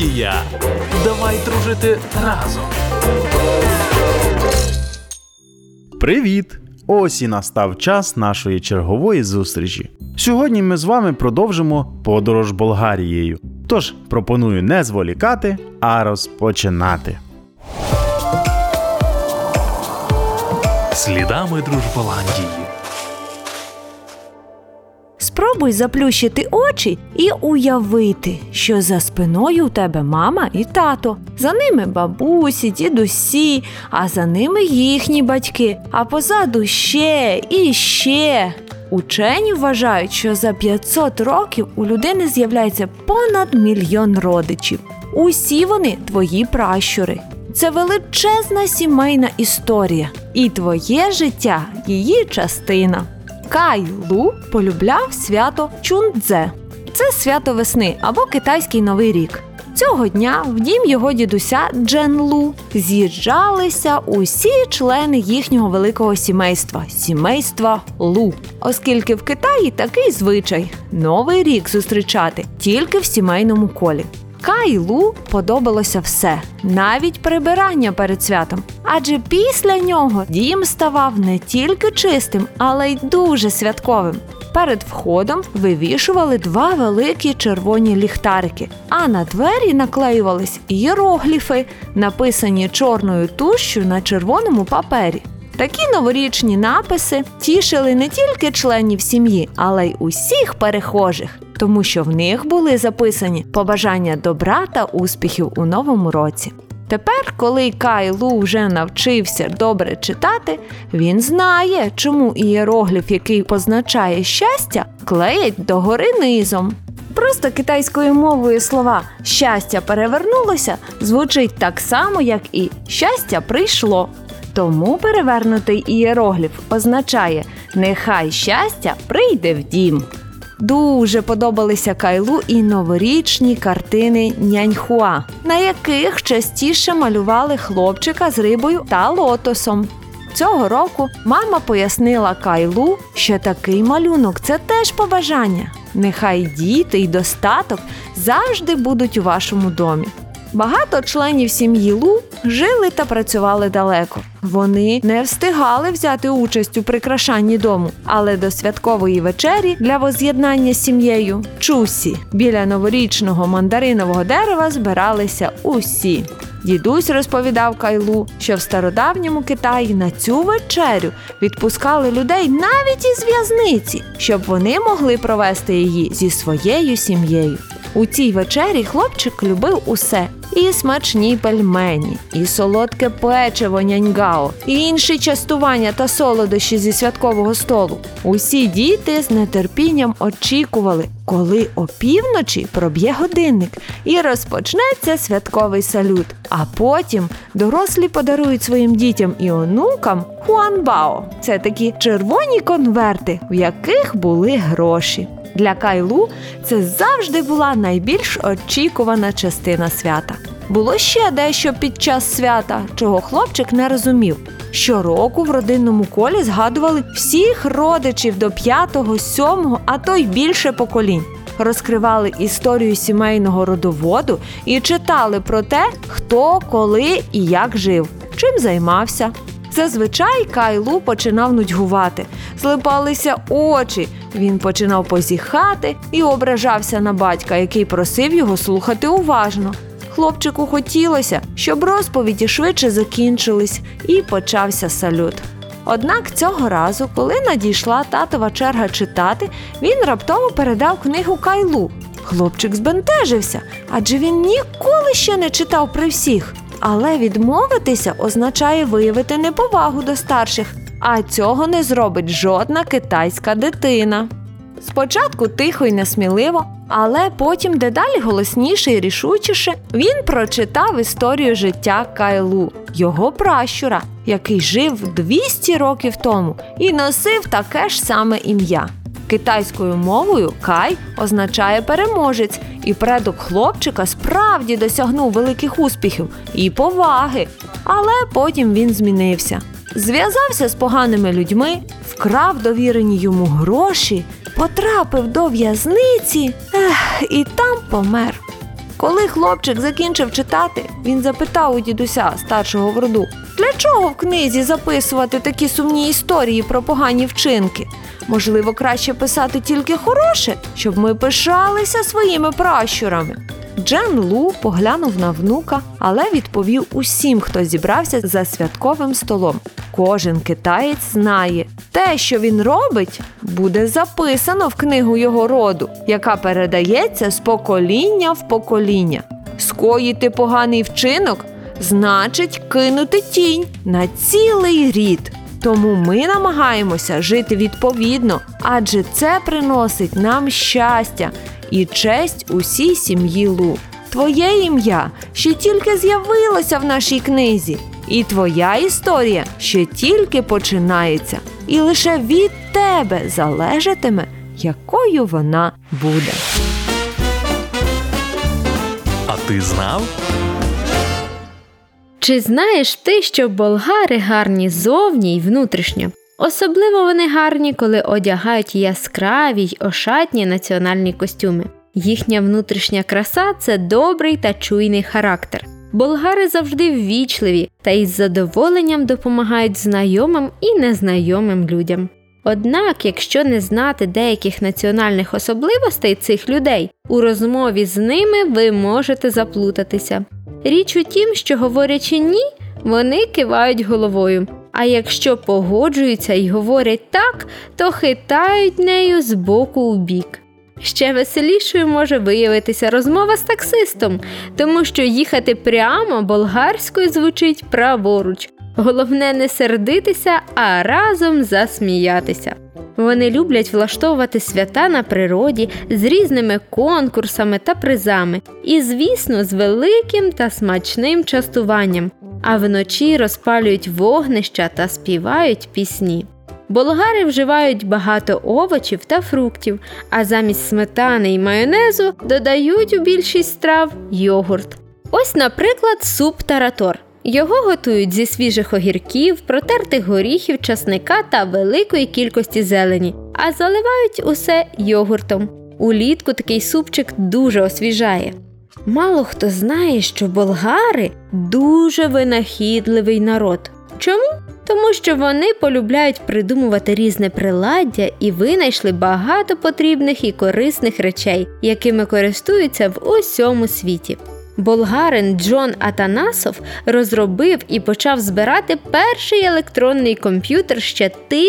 Голландія. Давай дружити разом. Привіт! Ось і настав час нашої чергової зустрічі. Сьогодні ми з вами продовжимо подорож Болгарією. Тож пропоную не зволікати, а розпочинати. Слідами Дружболандії. Спробуй заплющити очі і уявити, що за спиною у тебе мама і тато. За ними бабусі, дідусі, а за ними їхні батьки, а позаду ще і ще. Учені вважають, що за 500 років у людини з'являється понад 1 мільйон родичів. Усі вони твої пращури. Це величезна сімейна історія. І твоє життя – її частина. Кай Лу полюбляв свято Чунцзе. Це свято весни або китайський Новий рік. Цього дня в дім його дідуся Джен Лу з'їжджалися усі члени їхнього великого сімейства – сімейства Лу. Оскільки в Китаї такий звичай – Новий рік зустрічати тільки в сімейному колі. Кай Лу подобалося все, навіть прибирання перед святом. Адже після нього дім ставав не тільки чистим, але й дуже святковим. Перед входом вивішували 2 великі червоні ліхтарики, а на двері наклеювались іерогліфи, написані чорною тушшю на червоному папері. Такі новорічні написи тішили не тільки членів сім'ї, але й усіх перехожих, тому що в них були записані побажання добра та успіхів у новому році. Тепер, коли Кай Лу вже навчився добре читати, він знає, чому іерогліф, який позначає щастя, клеять догори низом. Просто китайською мовою слова «щастя перевернулося» звучить так само, як і «щастя прийшло». Тому перевернутий іерогліф означає «нехай щастя прийде в дім». Дуже подобалися Кай Лу і новорічні картини Няньхуа, на яких частіше малювали хлопчика з рибою та лотосом. Цього року мама пояснила Кай Лу, що такий малюнок – це теж побажання. Нехай діти й достаток завжди будуть у вашому домі. Багато членів сім'ї Лу жили та працювали далеко. Вони не встигали взяти участь у прикрашанні дому, але до святкової вечері для воз'єднання з сім'єю Чусі біля новорічного мандаринового дерева збиралися усі. Дідусь розповідав Кай Лу, що в стародавньому Китаї на цю вечерю відпускали людей навіть із в'язниці, щоб вони могли провести її зі своєю сім'єю. У цій вечері хлопчик любив усе – і смачні пельмені, і солодке печиво няньгао, і інші частування та солодощі зі святкового столу. Усі діти з нетерпінням очікували, коли опівночі проб'є годинник і розпочнеться святковий салют. А потім дорослі подарують своїм дітям і онукам хуанбао. Це такі червоні конверти, в яких були гроші. Для Кай Лу це завжди була найбільш очікувана частина свята. Було ще дещо під час свята, чого хлопчик не розумів. Щороку в родинному колі згадували всіх родичів до 5-го, 7-го, а то й більше поколінь. Розкривали історію сімейного родоводу і читали про те, хто, коли і як жив, чим займався. Зазвичай Кай Лу починав нудьгувати, злипалися очі, він починав позіхати і ображався на батька, який просив його слухати уважно. Хлопчику хотілося, щоб розповіді швидше закінчились, і почався салют. Однак цього разу, коли надійшла татова черга читати, він раптово передав книгу Кай Лу. Хлопчик збентежився, адже він ніколи ще не читав при всіх. Але відмовитися означає виявити неповагу до старших, а цього не зробить жодна китайська дитина. Спочатку тихо й несміливо, але потім дедалі голосніше і рішучіше він прочитав історію життя Кай Лу, його пращура, який жив 200 років тому і носив таке ж саме ім'я. Китайською мовою Кай означає переможець, і предок хлопчика справді досягнув великих успіхів і поваги. Але потім він змінився. Зв'язався з поганими людьми, вкрав довірені йому гроші, потрапив до в'язниці, і там помер. Коли хлопчик закінчив читати, він запитав у дідуся, старшого в роду: «Для чого в книзі записувати такі сумні історії про погані вчинки? Можливо, краще писати тільки хороше, щоб ми пишалися своїми пращурами». Джен Лу поглянув на внука, але відповів усім, хто зібрався за святковим столом: кожен китаєць знає, те, що він робить, буде записано в книгу його роду, яка передається з покоління в покоління. Скоїти поганий вчинок значить кинути тінь на цілий рід. Тому ми намагаємося жити відповідно, адже це приносить нам щастя і честь усій сім'ї Лу. Твоє ім'я ще тільки з'явилося в нашій книзі, і твоя історія ще тільки починається. І лише від тебе залежатиме, якою вона буде. А ти знав? Чи знаєш ти, що болгари гарні зовні й внутрішньо? Особливо вони гарні, коли одягають яскраві й ошатні національні костюми. Їхня внутрішня краса – це добрий та чуйний характер. Болгари завжди ввічливі та із задоволенням допомагають знайомим і незнайомим людям. Однак, якщо не знати деяких національних особливостей цих людей, у розмові з ними ви можете заплутатися. Річ у тім, що говорячи «ні», вони кивають головою, а якщо погоджуються і говорять «так», то хитають нею з боку у бік. Ще веселішою може виявитися розмова з таксистом, тому що їхати прямо болгарською звучить праворуч. Головне не сердитися, а разом засміятися. Вони люблять влаштовувати свята на природі з різними конкурсами та призами і, звісно, з великим та смачним частуванням, а вночі розпалюють вогнища та співають пісні. Болгари вживають багато овочів та фруктів, а замість сметани і майонезу додають у більшість страв йогурт. Ось, наприклад, суп таратор. Його готують зі свіжих огірків, протертих горіхів, часника та великої кількості зелені, а заливають усе йогуртом. Улітку такий супчик дуже освіжає. Мало хто знає, що болгари – дуже винахідливий народ. Чому? Тому що вони полюбляють придумувати різне приладдя і винайшли багато потрібних і корисних речей, якими користуються в усьому світі. Болгарин Джон Атанасов розробив і почав збирати перший електронний комп'ютер ще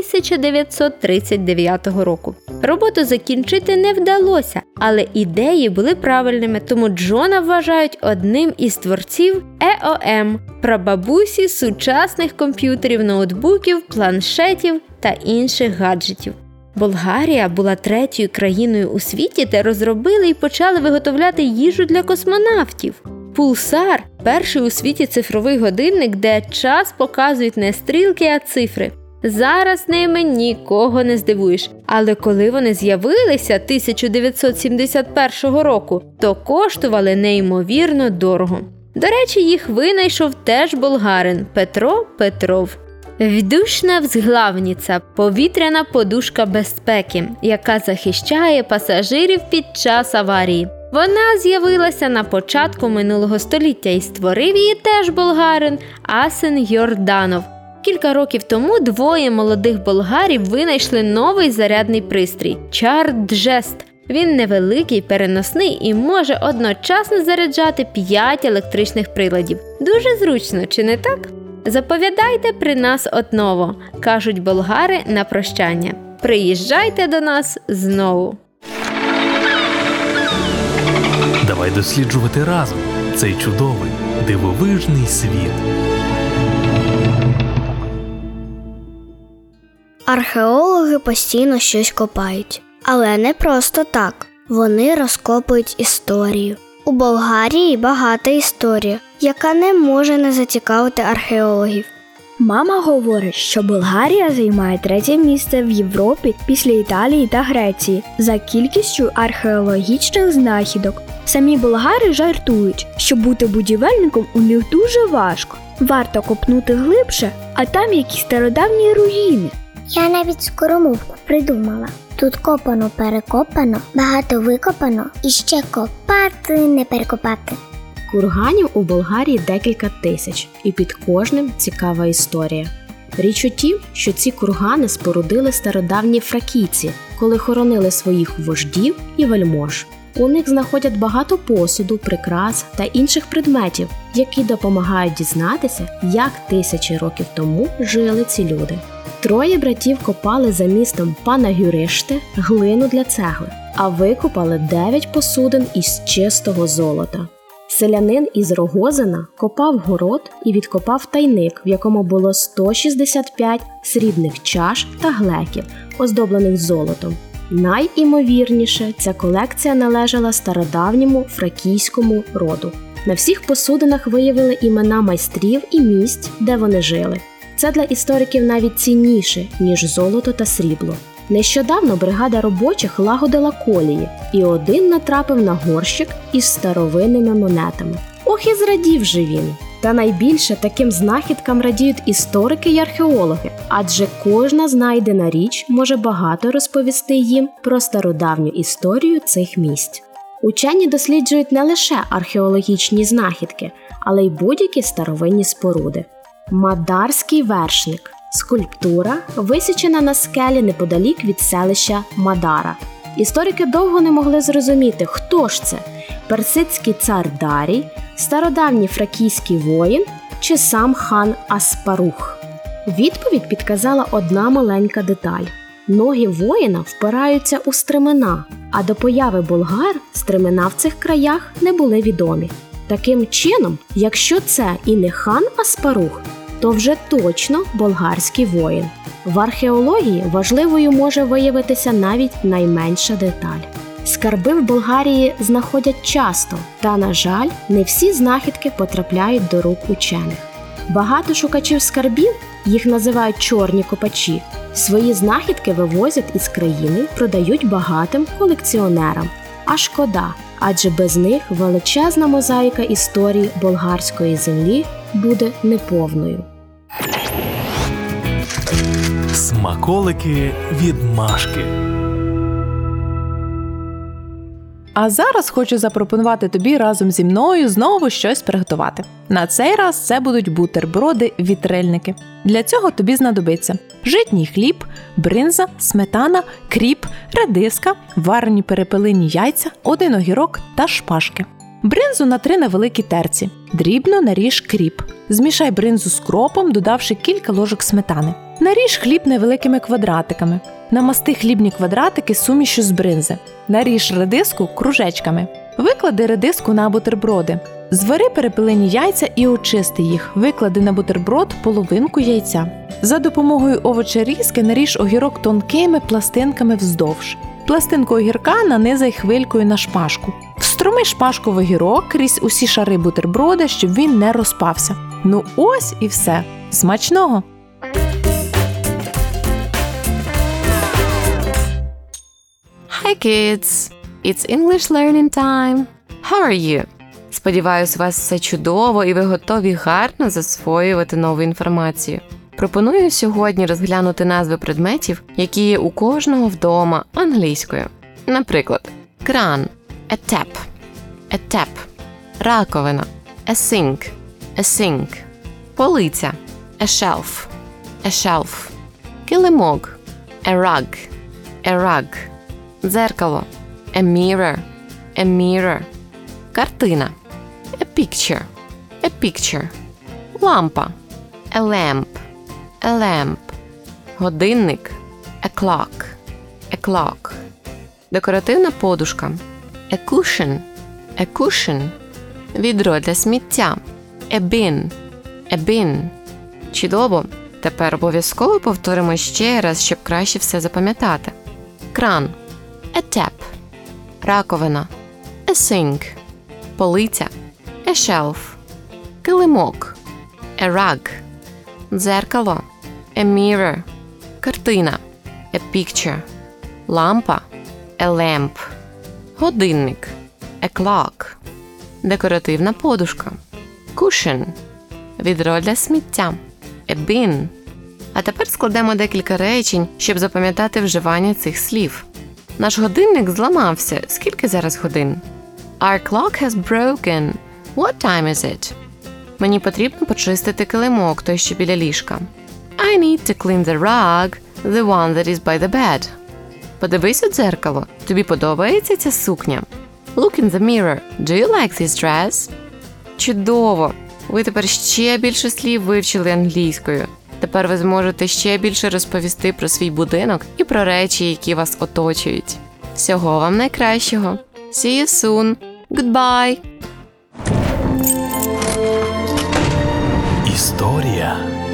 1939 року. Роботу закінчити не вдалося, але ідеї були правильними, тому Джона вважають одним із творців ЕОМ – прабабусі сучасних комп'ютерів, ноутбуків, планшетів та інших гаджетів. Болгарія була третьою країною у світі, де розробили і почали виготовляти їжу для космонавтів. Пулсар – перший у світі цифровий годинник, де час показують не стрілки, а цифри. Зараз ними нікого не здивуєш, але коли вони з'явилися 1971 року, то коштували неймовірно дорого. До речі, їх винайшов теж болгарин Петро Петров. Вдушна взглавниця – повітряна подушка безпеки, яка захищає пасажирів під час аварії. Вона з'явилася на початку минулого століття і створив її теж болгарин Асен Йорданов. Кілька років тому двоє молодих болгарів винайшли новий зарядний пристрій – Чарджест. Він невеликий, переносний і може одночасно заряджати 5 електричних приладів. Дуже зручно, чи не так? Заповідайте при нас одново, кажуть болгари на прощання. Приїжджайте до нас знову. Давай досліджувати разом цей чудовий, дивовижний світ. Археологи постійно щось копають. Але не просто так. Вони розкопують історію. У Болгарії багата історія, яка не може не зацікавити археологів. Мама говорить, що Болгарія займає 3-е місце в Європі після Італії та Греції за кількістю археологічних знахідок. Самі болгари жартують, що бути будівельником у них дуже важко. Варто копнути глибше, а там якісь стародавні руїни. Я навіть скоромовку придумала. Тут копано-перекопано, багато викопано і ще копати не перекопати. Курганів у Болгарії декілька тисяч, і під кожним цікава історія. Річ у тім, що ці кургани спорудили стародавні фракійці, коли хоронили своїх вождів і вельмож. У них знаходять багато посуду, прикрас та інших предметів, які допомагають дізнатися, як тисячі років тому жили ці люди. Троє братів копали за містом Панагюриште глину для цегли, а викопали 9 посудин із чистого золота. Селянин із Рогозина копав город і відкопав тайник, в якому було 165 срібних чаш та глеків, оздоблених золотом. Найімовірніше, ця колекція належала стародавньому фракійському роду. На всіх посудинах виявили імена майстрів і місць, де вони жили. Це для істориків навіть цінніше, ніж золото та срібло. Нещодавно бригада робочих лагодила колії, і один натрапив на горщик із старовинними монетами. Ох, і зрадів же він! Та найбільше таким знахідкам радіють історики й археологи, адже кожна знайдена річ може багато розповісти їм про стародавню історію цих місць. Учені досліджують не лише археологічні знахідки, але й будь-які старовинні споруди. Мадарський вершник – скульптура, висічена на скелі неподалік від селища Мадара. Історики довго не могли зрозуміти, хто ж це – персидський цар Дарій, стародавній фракійський воїн чи сам хан Аспарух. Відповідь підказала одна маленька деталь. Ноги воїна впираються у стремена, а до появи болгар стремена в цих краях не були відомі. Таким чином, якщо це і не хан Аспарух, то вже точно болгарський воїн. В археології важливою може виявитися навіть найменша деталь. Скарби в Болгарії знаходять часто, та, на жаль, не всі знахідки потрапляють до рук учених. Багато шукачів скарбів, їх називають чорні копачі, свої знахідки вивозять із країни, продають багатим колекціонерам. А шкода, адже без них величезна мозаїка історії болгарської землі буде неповною. Смаколики від Машки. А зараз хочу запропонувати тобі разом зі мною знову щось приготувати. На цей раз це будуть бутерброди-вітрильники. Для цього тобі знадобиться житній хліб, бринза, сметана, кріп, редиска, варені перепелині яйця, 1 огірок та шпажки. Бринзу натри на великій терці. Дрібно наріж кріп. Змішай бринзу з кропом, додавши кілька ложок сметани. Наріж хліб невеликими квадратиками. Намасти хлібні квадратики сумішю з бринзи. Наріж редиску кружечками. Виклади редиску на бутерброди. Звари перепелині яйця і очисти їх. Виклади на бутерброд половинку яйця. За допомогою овочерізки наріж огірок тонкими пластинками вздовж. Пластинку огірка нанизай хвилькою на шпажку. Встроми шпажку в огірок крізь усі шари бутерброда, щоб він не розпався. Ну ось і все. Смачного! Hi kids! It's English learning time! How are you? Сподіваюсь, у вас все чудово і ви готові гарно засвоювати нову інформацію. Пропоную сьогодні розглянути назви предметів, які є у кожного вдома англійською. Наприклад, кран – a tap, раковина – a sink, полиця – a shelf, килимок – a rug, дзеркало – a mirror, картина – a picture, лампа – a lamp, годинник – a clock, декоративна подушка – a cushion, відро для сміття – a bin. Чудово! Тепер обов'язково повторимо ще раз, щоб краще все запам'ятати. Кран – a tap, раковина – a sink, полиця – a shelf, килимок – a rug, дзеркало – a mirror, картина – a picture, лампа – a lamp, годинник – a clock, декоративна подушка – cushion, відро для сміття – a bin, А тепер складемо декілька речень, щоб запам'ятати вживання цих слів. Наш годинник зламався. Скільки зараз годин? Our clock has broken. What time is it? Мені потрібно почистити килимок, той, що біля ліжка. I need to clean the rug, the one that is by the bed. Подивись у дзеркало. Тобі подобається ця сукня? Look in the mirror. Do you like this dress? Чудово! Ви тепер ще більше слів вивчили англійською. Тепер ви зможете ще більше розповісти про свій будинок і про речі, які вас оточують. Всього вам найкращого. See you soon. Goodbye. Історія.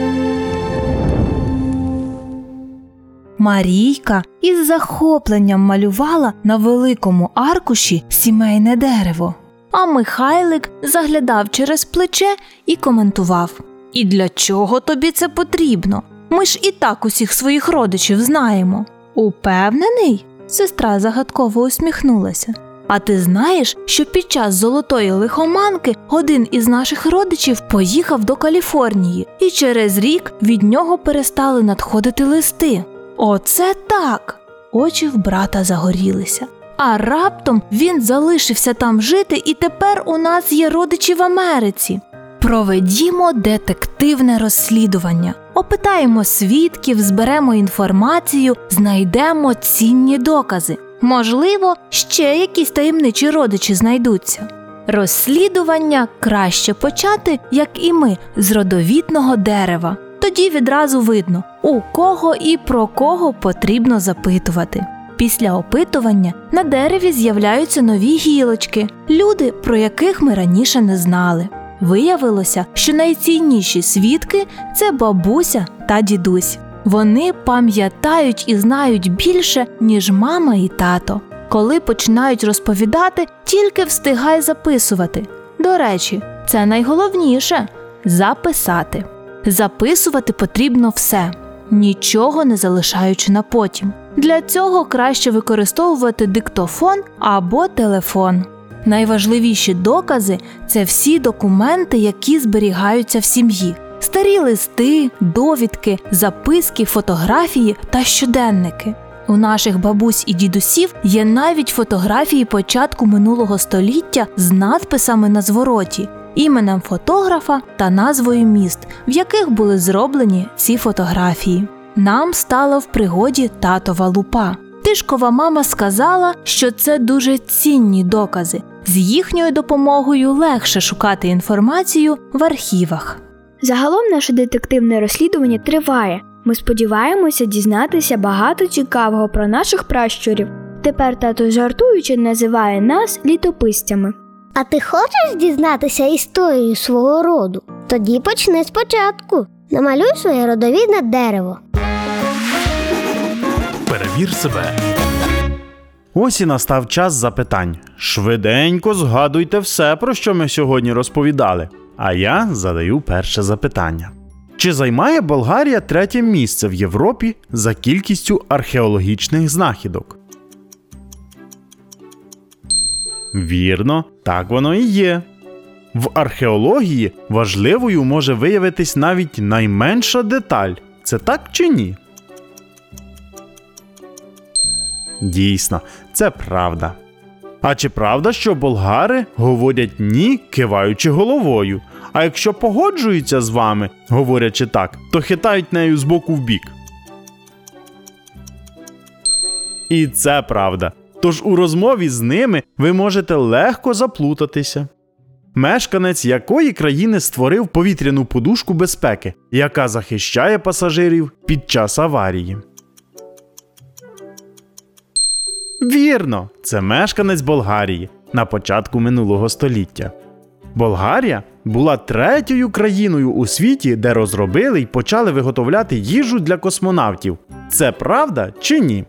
Марійка із захопленням малювала на великому аркуші сімейне дерево. А Михайлик заглядав через плече і коментував: «І для чого тобі це потрібно? Ми ж і так усіх своїх родичів знаємо». «Упевнений?» – сестра загадково усміхнулася. «А ти знаєш, що під час золотої лихоманки один із наших родичів поїхав до Каліфорнії, і через рік від нього перестали надходити листи?» «Оце так!» Очі в брата загорілися. «А раптом він залишився там жити, і тепер у нас є родичі в Америці. Проведімо детективне розслідування. Опитаємо свідків, зберемо інформацію, знайдемо цінні докази. Можливо, ще якісь таємничі родичі знайдуться. Розслідування краще почати, як і ми, з родовідного дерева. Тоді відразу видно, у кого і про кого потрібно запитувати». Після опитування на дереві з'являються нові гілочки, люди, про яких ми раніше не знали. Виявилося, що найцінніші свідки – це бабуся та дідусь. Вони пам'ятають і знають більше, ніж мама і тато. Коли починають розповідати, тільки встигай записувати. До речі, це найголовніше – записати. Записувати потрібно все, нічого не залишаючи на потім. Для цього краще використовувати диктофон або телефон. Найважливіші докази – це всі документи, які зберігаються в сім'ї. Старі листи, довідки, записки, фотографії та щоденники. У наших бабусь і дідусів є навіть фотографії початку минулого століття з надписами на звороті, іменем фотографа та назвою міст, в яких були зроблені ці фотографії. Нам стала в пригоді татова лупа. Тишкова мама сказала, що це дуже цінні докази. З їхньою допомогою легше шукати інформацію в архівах. Загалом наше детективне розслідування триває. Ми сподіваємося дізнатися багато цікавого про наших пращурів. Тепер тато жартуючи називає нас літописцями. А ти хочеш дізнатися історію свого роду? Тоді почни спочатку. Намалюй своє родовідне дерево. Перевір себе. Ось і настав час запитань. Швиденько згадуйте все, про що ми сьогодні розповідали. А я задаю перше запитання. Чи займає Болгарія 3-е місце в Європі за кількістю археологічних знахідок? Вірно, так воно і є. В археології важливою може виявитись навіть найменша деталь. Це так чи ні? Дійсно, це правда. А чи правда, що болгари говорять «ні», киваючи головою? А якщо погоджуються з вами, говорячи так, то хитають нею з боку в бік? І це правда. Тож у розмові з ними ви можете легко заплутатися. Мешканець якої країни створив повітряну подушку безпеки, яка захищає пасажирів під час аварії? Вірно, це мешканець Болгарії на початку минулого століття. Болгарія була 3-ю країною у світі, де розробили й почали виготовляти їжу для космонавтів. Це правда чи ні?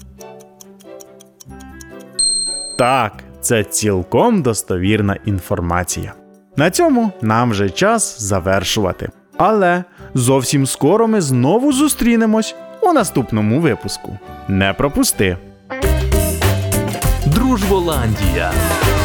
Так, це цілком достовірна інформація. На цьому нам вже час завершувати. Але зовсім скоро ми знову зустрінемось у наступному випуску. Не пропусти! Дружболандія.